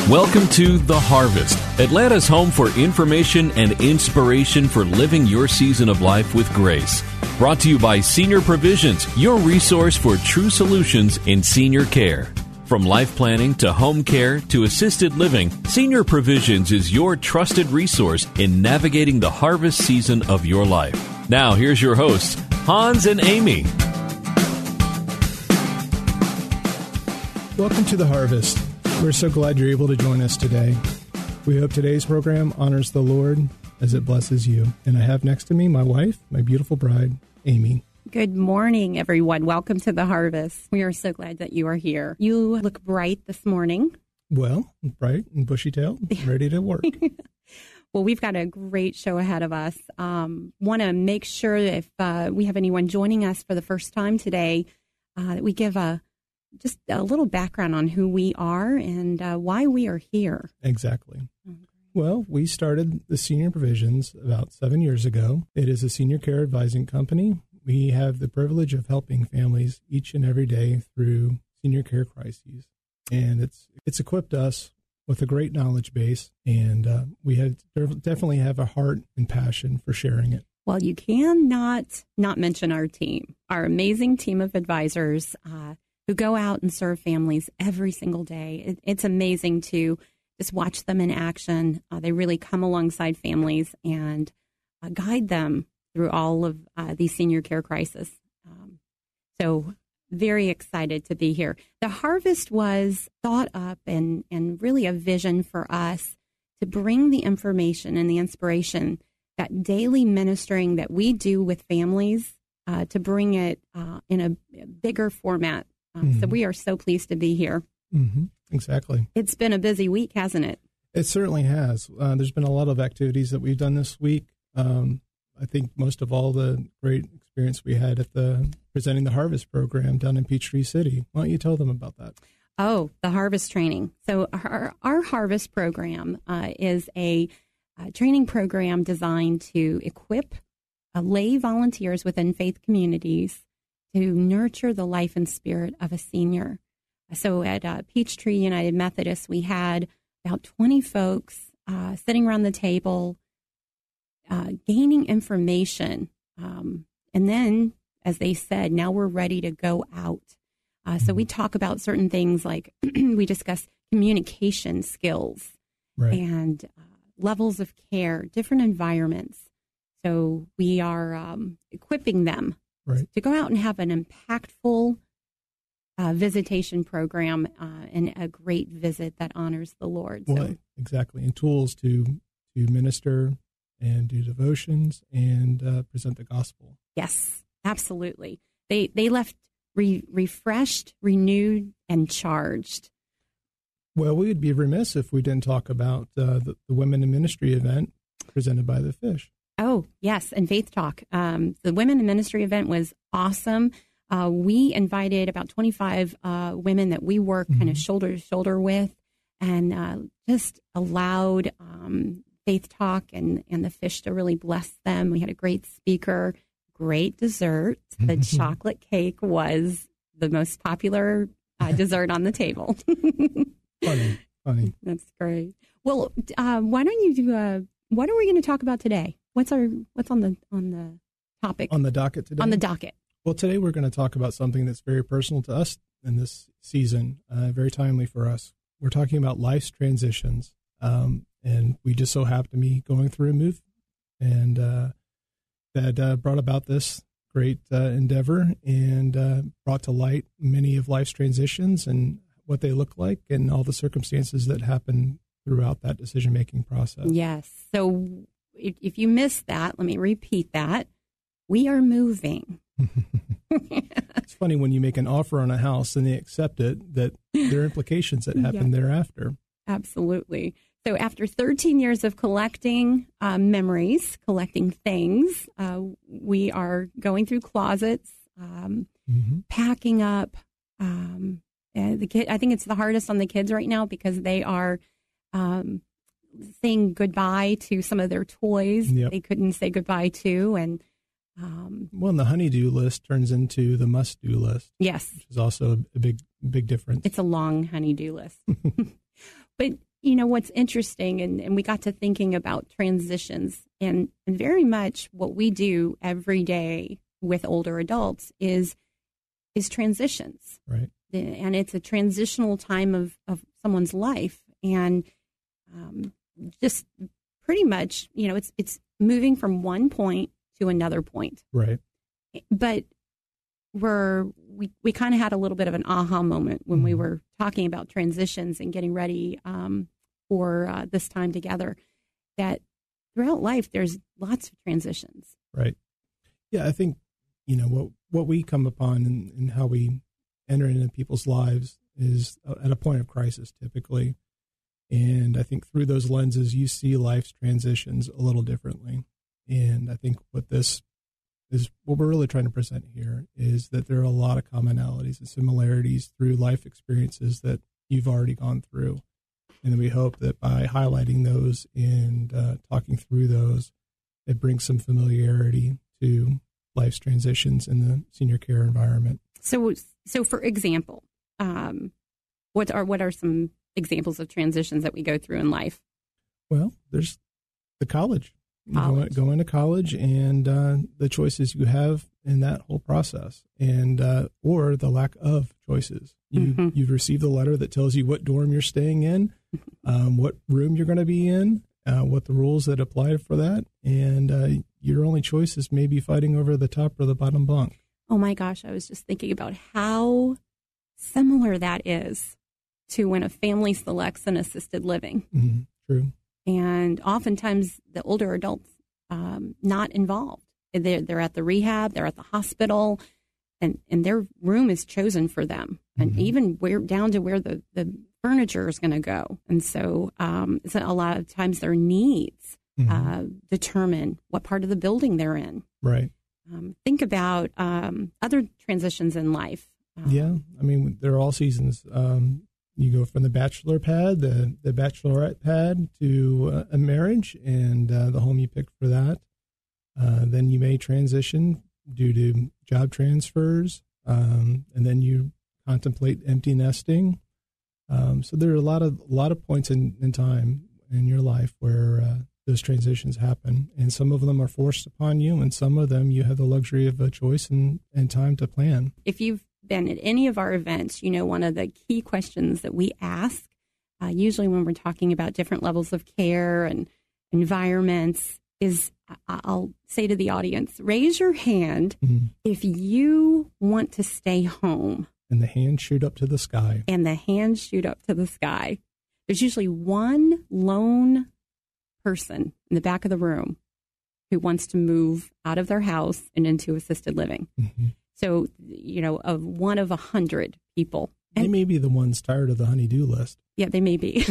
Welcome to The Harvest, Atlanta's home for information and inspiration for living your season of life with grace. Brought to you by Senior Provisions, your resource for true solutions in senior care. From life planning to home care to assisted living, Senior Provisions is your trusted resource in navigating the harvest season of your life. Now, here's your hosts, Hans and Amy. Welcome to The Harvest. We're so glad you're able to join us today. We hope today's program honors the Lord as it blesses you. And I have next to me my wife, my beautiful bride, Amy. Good morning, everyone. Welcome to The Harvest. We are so glad that you are here. You look bright this morning. Well, bright and bushy-tailed, ready to work. Well, we've got a great show ahead of us. Want to make sure that if we have anyone joining us for the first time today, that we give just a little background on who we are and why we are here. Exactly. Well, we started the Senior Provisions about 7 years ago. It is a senior care advising company. We have the privilege of helping families each and every day through senior care crises. And it's equipped us with a great knowledge base, and we definitely have a heart and passion for sharing it. Well, you cannot not mention our team, our amazing team of advisors who go out and serve families every single day. It's amazing to just watch them in action. They really come alongside families and guide them through all of these senior care crises. So very excited to be here. The Harvest was thought up and really a vision for us to bring the information and the inspiration, that daily ministering that we do with families, to bring it in a bigger format. So we are so pleased to be here. Mm-hmm. Exactly. It's been a busy week, hasn't it? It certainly has. There's been a lot of activities that we've done this week. I think most of all the great experience we had at the Presenting the Harvest program down in Peachtree City. Why don't you tell them about that? Oh, the Harvest training. So our Harvest program is a training program designed to equip lay volunteers within faith communities to nurture the life and spirit of a senior. So at Peachtree United Methodist, we had about 20 folks sitting around the table, gaining information. And then, as they said, now we're ready to go out. So we talk about certain things like we discuss communication skills, right, and levels of care, different environments. So we are equipping them, right, to go out and have an impactful visitation program and a great visit that honors the Lord. Well, so, exactly. And tools to minister and do devotions and present the gospel. Yes, absolutely. They left refreshed, renewed, and charged. Well, we would be remiss if we didn't talk about the Women in Ministry event presented by the Fish. Oh, yes, and Faith Talk. The Women in Ministry event was awesome. We invited about 25 women that we work kind of shoulder to shoulder with, and just allowed Faith Talk and the Fish to really bless them. We had a great speaker, great dessert. The chocolate cake was the most popular dessert on the table. Funny. That's great. Well, why don't you do? What are we going to talk about today? What's on the topic? On the docket today? On the docket. Well, today we're going to talk about something that's very personal to us in this season, very timely for us. We're talking about life's transitions, and we just so happen to be going through a move, and that brought about this great endeavor and brought to light many of life's transitions and what they look like and all the circumstances that happen throughout that decision-making process. Yes. So if you missed that, let me repeat that. We are moving. It's funny when you make an offer on a house and they accept it, that there are implications that happen thereafter. Absolutely. So after 13 years of collecting memories, collecting things, we are going through closets, packing up. The kid, I think it's the hardest on the kids right now because they are saying goodbye to some of their toys they couldn't say goodbye to, and well, the honey-do list turns into the must-do list. Yes, which is also a big difference. It's a long honey-do list. But what's interesting, and we got to thinking about transitions, and very much what we do every day with older adults is transitions. Right. And it's a transitional time of someone's life. And just pretty much, it's moving from one point to another point. Right. But we kind of had a little bit of an aha moment when we were talking about transitions and getting ready for this time together, that throughout life, there's lots of transitions. Right. Yeah, I think, what we come upon and how we enter into people's lives is at a point of crisis, typically. And I think through those lenses, you see life's transitions a little differently. And I think what we're really trying to present here is that there are a lot of commonalities and similarities through life experiences that you've already gone through. And we hope that by highlighting those and talking through those, it brings some familiarity to life's transitions in the senior care environment. So for example, what are some examples of transitions that we go through in life? Well, there's the college. Going to college and the choices you have in that whole process, and or the lack of choices. You've received a letter that tells you what dorm you're staying in, what room you're going to be in, what the rules that apply for that, and your only choice is maybe fighting over the top or the bottom bunk. Oh my gosh, I was just thinking about how similar that is to when a family selects an assisted living. Mm-hmm. True. And oftentimes the older adults not involved. They're at the rehab, they're at the hospital, and their room is chosen for them. And even down to where the furniture is going to go. And so a lot of times their needs determine what part of the building they're in. Right. Think about other transitions in life. Yeah. I mean, there are all seasons. You go from the bachelor pad, the bachelorette pad, to a marriage and the home you picked for that. Then you may transition due to job transfers, and then you contemplate empty nesting. So there are a lot of points in time in your life where those transitions happen, and some of them are forced upon you, and some of them you have the luxury of a choice and time to plan. If you've been at any of our events, one of the key questions that we ask, usually when we're talking about different levels of care and environments, is I'll say to the audience, raise your hand if you want to stay home. And the hands shoot up to the sky. There's usually one lone person in the back of the room who wants to move out of their house and into assisted living. Mm-hmm. So, of one of 100 people. They may be the ones tired of the honey-do list. Yeah, they may be.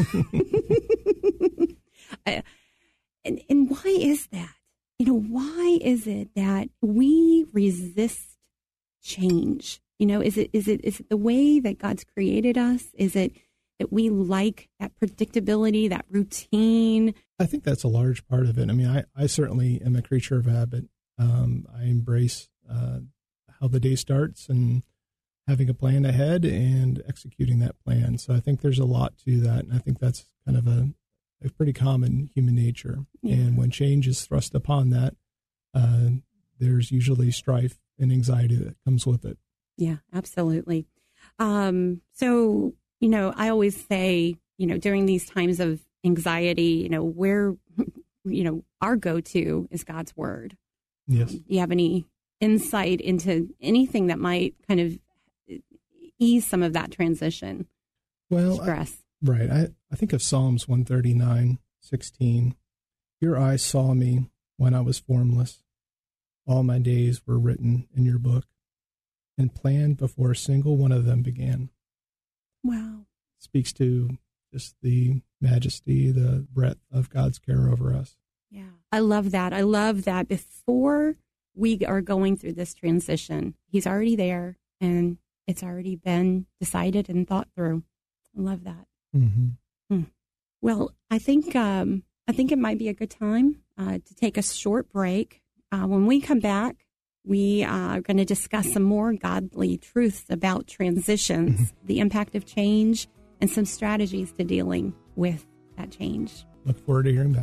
And why is that? Why is it that we resist change? Is it the way that God's created us? Is it that we like that predictability, that routine? I think that's a large part of it. I mean, I certainly am a creature of habit. I embrace how the day starts and having a plan ahead and executing that plan. So I think there's a lot to that. And I think that's kind of a pretty common human nature. Yeah. And when change is thrust upon that, there's usually strife and anxiety that comes with it. Yeah, absolutely. So, I always say, during these times of anxiety, where, our go-to is God's word. Yes. Do you have any insight into anything that might kind of ease some of that transition? Stress. Right. I think of Psalms 139:16. Your eyes saw me when I was formless. All my days were written in your book and planned before a single one of them began. Wow. Speaks to just the majesty, the breadth of God's care over us. Yeah. I love that. Before we are going through this transition, he's already there and it's already been decided and thought through. I love that. Mm-hmm. Well, I think it might be a good time to take a short break. When we come back, we are going to discuss some more godly truths about transitions, the impact of change, and some strategies to dealing with that change. Look forward to hearing back.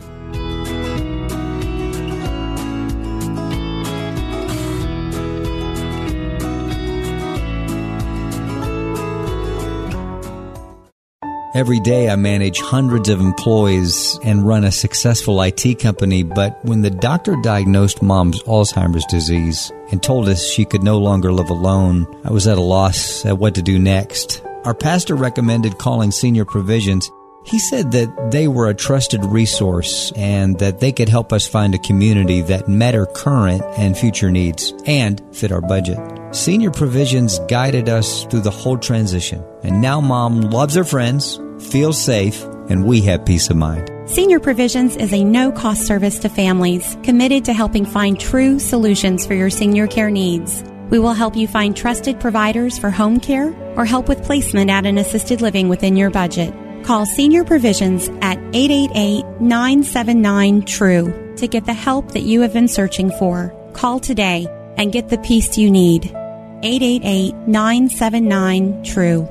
Every day I manage hundreds of employees and run a successful IT company, but when the doctor diagnosed Mom's Alzheimer's disease and told us she could no longer live alone, I was at a loss at what to do next. Our pastor recommended calling Senior Provisions. He said that they were a trusted resource and that they could help us find a community that met our current and future needs and fit our budget. Senior Provisions guided us through the whole transition, and now Mom loves her friends, feels safe, and we have peace of mind. Senior Provisions is a no-cost service to families committed to helping find true solutions for your senior care needs. We will help you find trusted providers for home care or help with placement at an assisted living within your budget. Call Senior Provisions at 888-979-TRUE to get the help that you have been searching for. Call today and get the peace you need. 888-979-TRUE.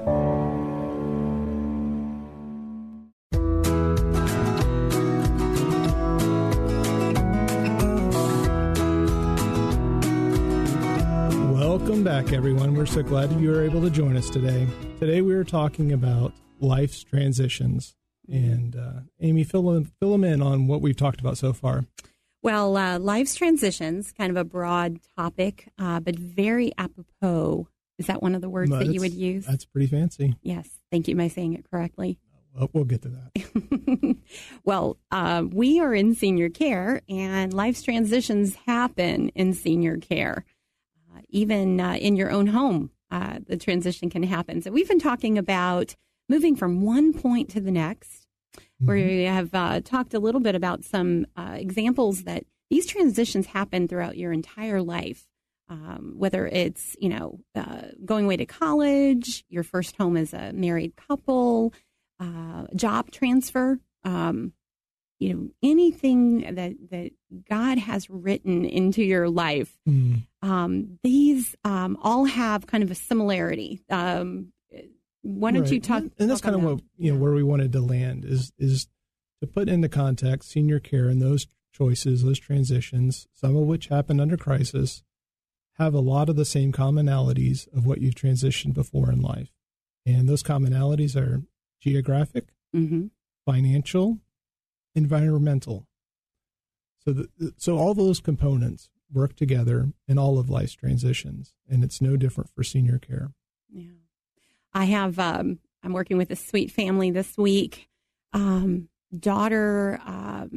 Welcome back, everyone. We're so glad you were able to join us today. Today we are talking about life's transitions. And Amy, fill them in on what we've talked about so far. Well, life's transitions, kind of a broad topic, but very apropos. Is that one of the words that you would use? That's pretty fancy. Yes. Thank you. Am I saying it correctly? Well, we'll get to that. Well, we are in senior care, and life's transitions happen in senior care. Even in your own home, the transition can happen. So we've been talking about moving from one point to the next, where we have talked a little bit about some examples that these transitions happen throughout your entire life, whether it's, going away to college, your first home as a married couple, job transfer, anything that God has written into your life. These all have kind of a similarity. Why don't you talk? And that's kind of what where we wanted to land is to put into context senior care and those choices, those transitions, some of which happen under crisis, have a lot of the same commonalities of what you've transitioned before in life, and those commonalities are geographic, financial, environmental. So all those components work together in all of life's transitions, and it's no different for senior care. Yeah. I have, I'm working with a sweet family this week. Daughter,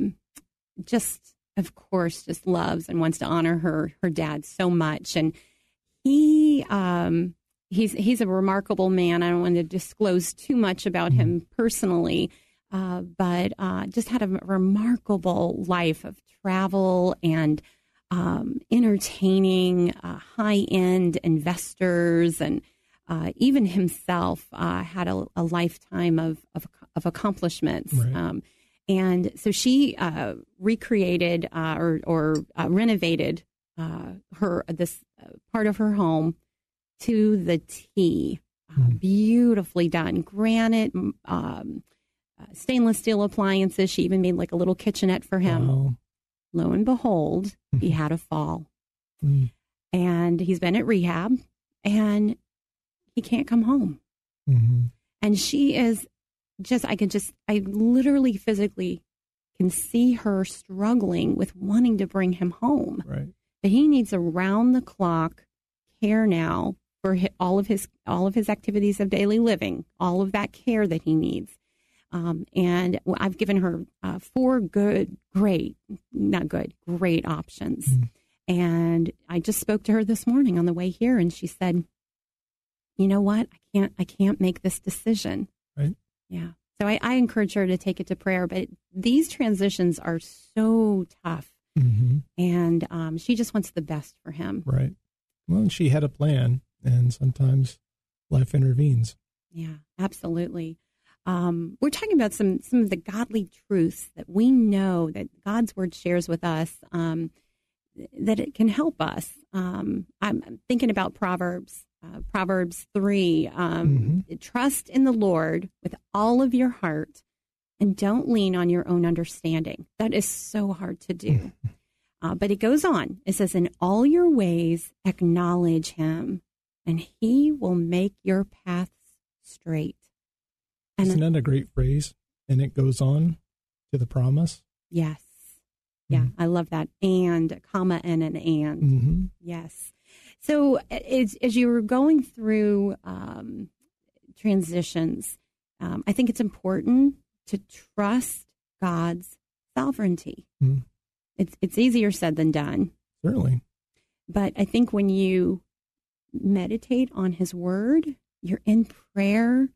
of course, loves and wants to honor her dad so much. And he's a remarkable man. I don't want to disclose too much about him personally, but just had a remarkable life of travel and entertaining high-end investors, and even himself had a lifetime of accomplishments. Right. And so she recreated or renovated this part of her home to the T. Beautifully done. Granite, stainless steel appliances. She even made like a little kitchenette for him. Wow. Lo and behold, he had a fall. And he's been at rehab, and he can't come home. And she is I literally physically can see her struggling with wanting to bring him home. Right. But he needs around the clock care now for all of his activities of daily living, all of that care that he needs. And I've given her 4 great options. And I just spoke to her this morning on the way here, and she said, "You know what? I can't make this decision." Right. Yeah. So I encourage her to take it to prayer. But these transitions are so tough, and she just wants the best for him. Right. Well, and she had a plan, and sometimes life intervenes. Yeah, absolutely. We're talking about some of the godly truths that we know that God's Word shares with us, that it can help us. I'm thinking about Proverbs 3. Trust in the Lord with all of your heart. and don't lean on your own understanding. That is so hard to do. But it goes on. It says, in all your ways, acknowledge him, and he will make your paths straight. And isn't that a great phrase? And it goes on to the promise. Yes. Yeah, I love that. And a comma and an and. Mm-hmm. Yes. So as you were going through transitions, I think it's important to trust God's sovereignty. Mm. It's easier said than done. Certainly. But I think when you meditate on his word, you're in prayer,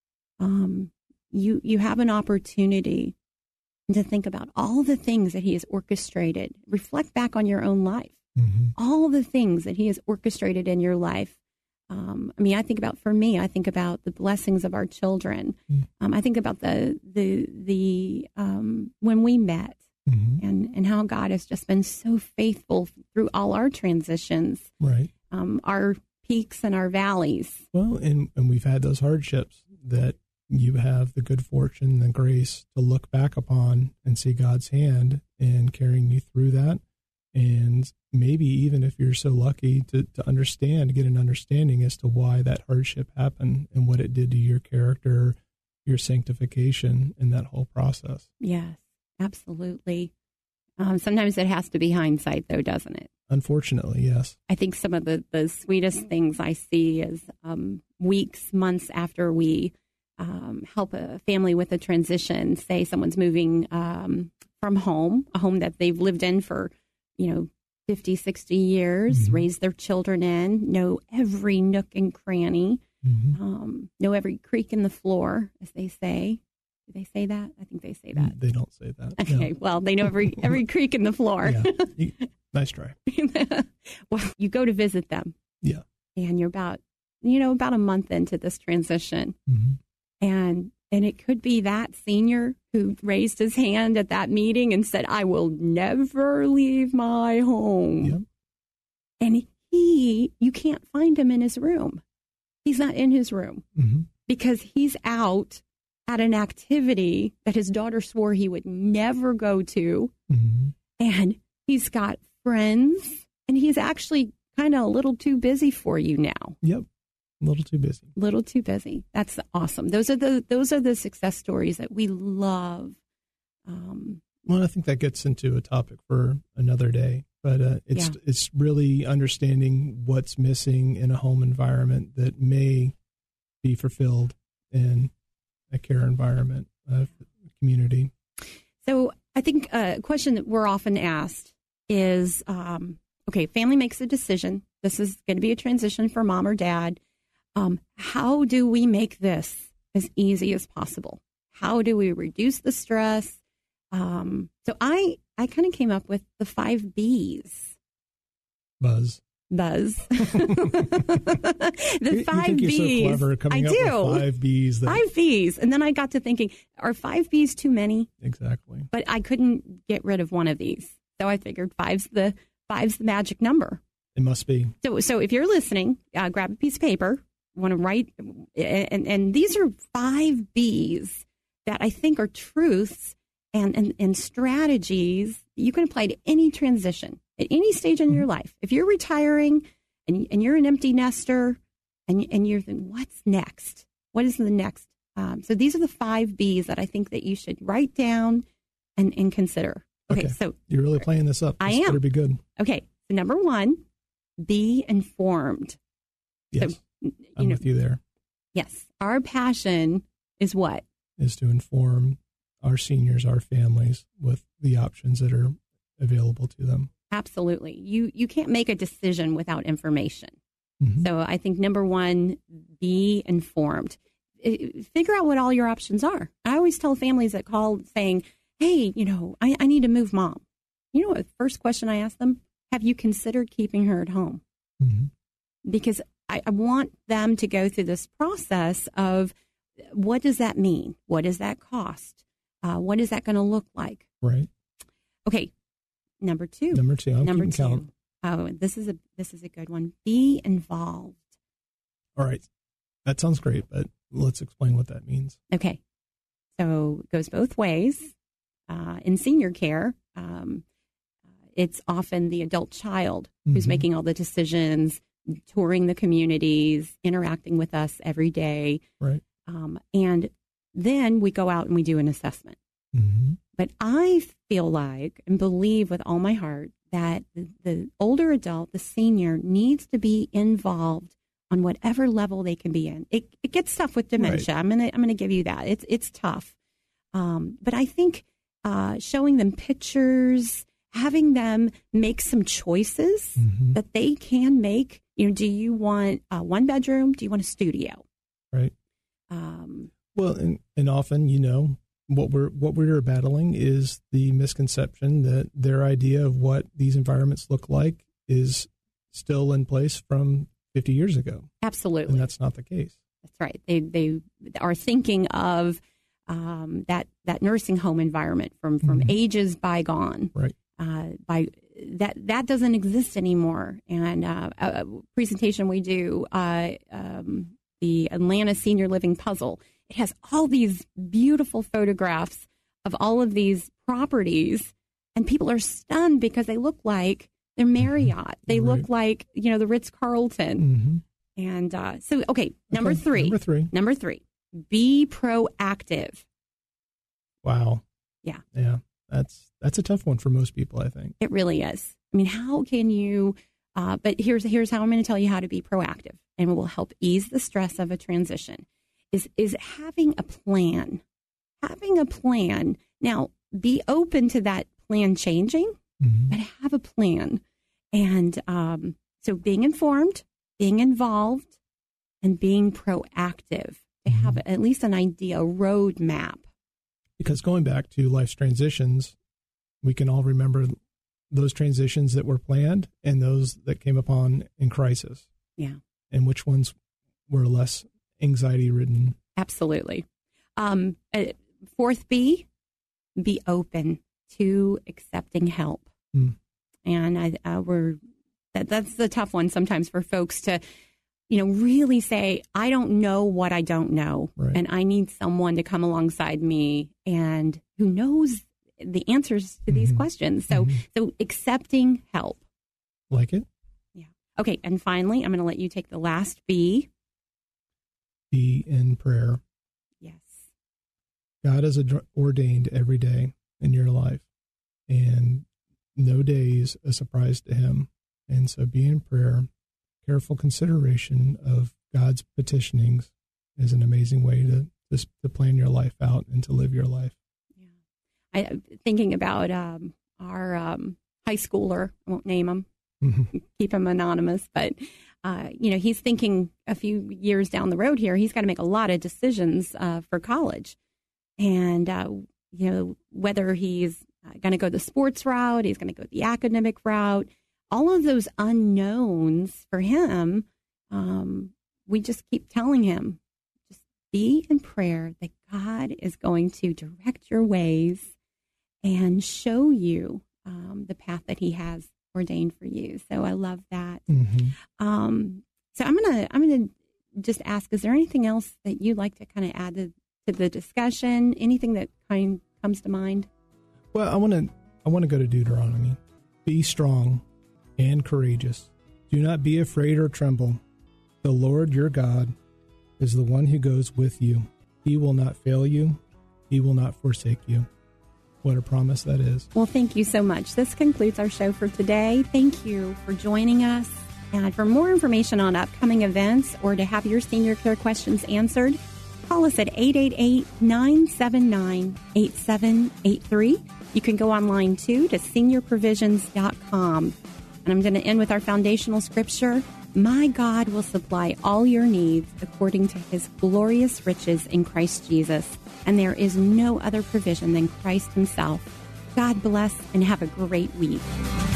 you have an opportunity to think about all the things that he has orchestrated. Reflect back on your own life. Mm-hmm. All the things that he has orchestrated in your life. I think about the blessings of our children. Mm-hmm. I think about the when we met, mm-hmm. and how God has just been so faithful through all our transitions. Right. Our peaks and our valleys. Well, and we've had those hardships that you have the good fortune and the grace to look back upon and see God's hand in carrying you through that. And maybe even if you're so lucky to get an understanding as to why that hardship happened and what it did to your character, your sanctification, and that whole process. Yes, absolutely. Sometimes it has to be hindsight, though, doesn't it? Unfortunately, yes. I think some of the sweetest things I see is weeks, months after we help a family with a transition. Say someone's moving from home, a home that they've lived in for 50, 60 years, mm-hmm. raised their children in, know every nook and cranny, mm-hmm. Know every creak in the floor, as they say. Do they say that? I think they say that. They don't say that. Okay, no. Well, they know every creak in the floor. Yeah. Nice try. Well, you go to visit them. Yeah. And you're about a month into this transition. Mm-hmm. And it could be that senior who raised his hand at that meeting and said, I will never leave my home. Yep. And you can't find him in his room. He's not in his room mm-hmm. because he's out at an activity that his daughter swore he would never go to. Mm-hmm. And he's got friends, and he's actually kind of a little too busy for you now. Yep. A little too busy. Little too busy. That's awesome. Those are the success stories that we love. Well, I think that gets into a topic for another day, but it's really understanding what's missing in a home environment that may be fulfilled in a care environment, community. So I think a question that we're often asked is, family makes a decision. This is going to be a transition for mom or dad. How do we make this as easy as possible? How do we reduce the stress? So I kind of came up with the 5 B's. Buzz. The 5 B's. You're so clever coming up with 5 B's. 5 B's. And then I got to thinking, are 5 B's too many? Exactly. But I couldn't get rid of one of these. So I figured 5's the magic number. It must be. So if you're listening, grab a piece of paper. Want to write, and these are 5 B's that I think are truths and strategies you can apply to any transition at any stage in your life. If you're retiring and you're an empty nester and you're thinking, what's next? What is the next? So these are the 5 B's that I think that you should write down and consider. Okay, so you're really playing this up. I am. Better be good. Okay, so number 1, be informed. Yes. So, I'm with you there. Yes. Our passion is what? Is to inform our seniors, our families, with the options that are available to them. Absolutely. You can't make a decision without information. Mm-hmm. So I think number 1, be informed. Figure out what all your options are. I always tell families that call saying, hey, I need to move mom. You know what the first question I ask them? Have you considered keeping her at home? Mm-hmm. Because I want them to go through this process of what does that mean? What does that cost? What is that going to look like? Right. Okay. Number 2. I'm keeping count. Oh, this is a good one. Be involved. All right. That sounds great, but let's explain what that means. Okay. So it goes both ways. In senior care, it's often the adult child who's making all the decisions, touring the communities, interacting with us every day. Right. And then we go out and we do an assessment. But I feel like and believe with all my heart that the older adult, the senior, needs to be involved on whatever level they can be in. It gets tough with dementia. Right. I'm gonna give you that. It's tough. But I think showing them pictures, having them make some choices that they can make. Do you want a 1-bedroom? Do you want a studio? Right. Well, and often, what we're battling is the misconception that their idea of what these environments look like is still in place from 50 years ago. Absolutely. And that's not the case. That's right. They are thinking of that nursing home environment from ages bygone. Right. That doesn't exist anymore. And a presentation we do, the Atlanta Senior Living Puzzle, it has all these beautiful photographs of all of these properties, and people are stunned because they look like they're Marriott. They look like, the Ritz-Carlton. And so, okay, number three, be proactive. Wow. Yeah. Yeah. That's a tough one for most people, I think. It really is. I mean, how can you, but here's how I'm going to tell you how to be proactive, and it will help ease the stress of a transition, is having a plan. Having a plan. Now, be open to that plan changing, but have a plan. And so being informed, being involved, and being proactive to have at least an idea, a roadmap. Because going back to life's transitions, we can all remember those transitions that were planned and those that came upon in crisis. Yeah. And which ones were less anxiety-ridden. Absolutely. Fourth B, be open to accepting help. And that's the tough one sometimes for folks to, really say, I don't know what I don't know. Right. And I need someone to come alongside me and who knows the answers to these questions. So accepting help. Like it? Yeah. Okay. And finally, I'm going to let you take the last B. Be in prayer. Yes. God has ordained every day in your life, and no day is a surprise to him. And so be in prayer. Careful consideration of God's petitionings is an amazing way to plan your life out and to live your life. Yeah. Thinking about our high schooler, I won't name him, keep him anonymous, but he's thinking a few years down the road here, he's got to make a lot of decisions for college. And, whether he's going to go the sports route, he's going to go the academic route, all of those unknowns for him, we just keep telling him, just be in prayer that God is going to direct your ways and show you the path that he has ordained for you. So I love that. So I'm gonna just ask, is there anything else that you'd like to kind of add to the discussion? Anything that comes to mind? Well, I want to go to Deuteronomy. Be strong and courageous. Do not be afraid or tremble. The Lord your God is the one who goes with you. He will not fail you. He will not forsake you. What a promise that is. Well, thank you so much. This concludes our show for today. Thank you for joining us. And for more information on upcoming events or to have your senior care questions answered, call us at 888-979-8783. You can go online too to seniorprovisions.com. And I'm going to end with our foundational scripture. My God will supply all your needs according to his glorious riches in Christ Jesus. And there is no other provision than Christ himself. God bless and have a great week.